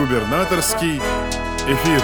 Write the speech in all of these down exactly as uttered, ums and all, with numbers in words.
Губернаторский эфир.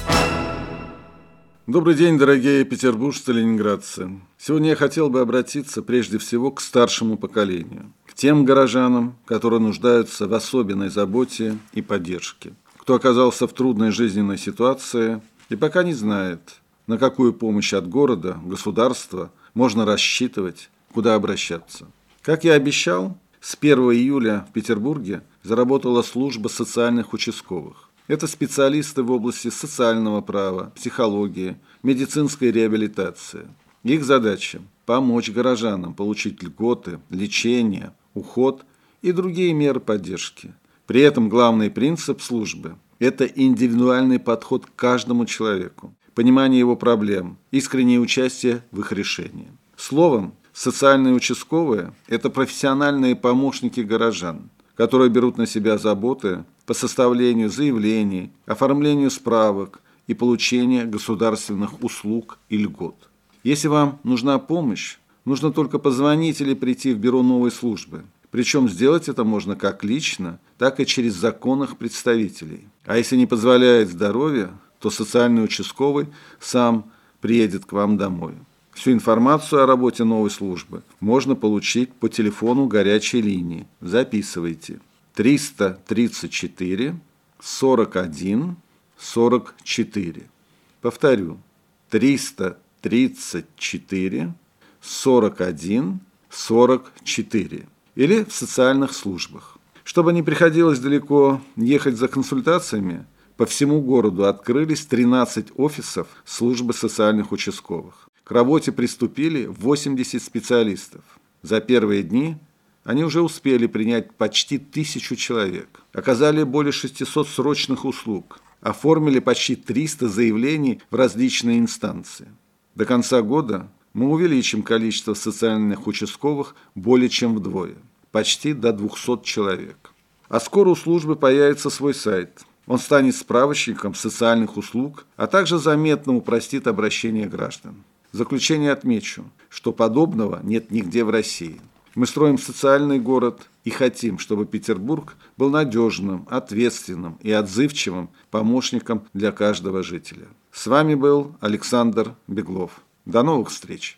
Добрый день, дорогие петербуржцы, ленинградцы. Сегодня я хотел бы обратиться прежде всего к старшему поколению, к тем горожанам, которые нуждаются в особенной заботе и поддержке, кто оказался в трудной жизненной ситуации и пока не знает, на какую помощь от города, государства можно рассчитывать, куда обращаться. Как я обещал, с первого июля в Петербурге заработала служба социальных участковых. Это специалисты в области социального права, психологии, медицинской реабилитации. Их задача – помочь горожанам получить льготы, лечение, уход и другие меры поддержки. При этом главный принцип службы – это индивидуальный подход к каждому человеку, понимание его проблем, искреннее участие в их решении. Словом, социальные участковые – это профессиональные помощники горожан, которые берут на себя заботы по составлению заявлений, оформлению справок и получению государственных услуг и льгот. Если вам нужна помощь, нужно только позвонить или прийти в бюро новой службы. Причем сделать это можно как лично, так и через законных представителей. А если не позволяет здоровье, то социальный участковый сам приедет к вам домой. Всю информацию о работе новой службы можно получить по телефону горячей линии. Записывайте. триста тридцать четыре сорок один сорок четыре. Повторю. триста тридцать четыре сорок один сорок четыре. Или в социальных службах. Чтобы не приходилось далеко ехать за консультациями, по всему городу открылись тринадцать офисов службы социальных участковых. К работе приступили восемьдесят специалистов. За первые дни они уже успели принять почти тысячу человек, оказали более шестисот срочных услуг, оформили почти триста заявлений в различные инстанции. До конца года мы увеличим количество социальных участковых более чем вдвое, почти до двухсот человек. А скоро у службы появится свой сайт. Он станет справочником социальных услуг, а также заметно упростит обращение граждан. В заключение отмечу, что подобного нет нигде в России. Мы строим социальный город и хотим, чтобы Петербург был надежным, ответственным и отзывчивым помощником для каждого жителя. С вами был Александр Беглов. До новых встреч!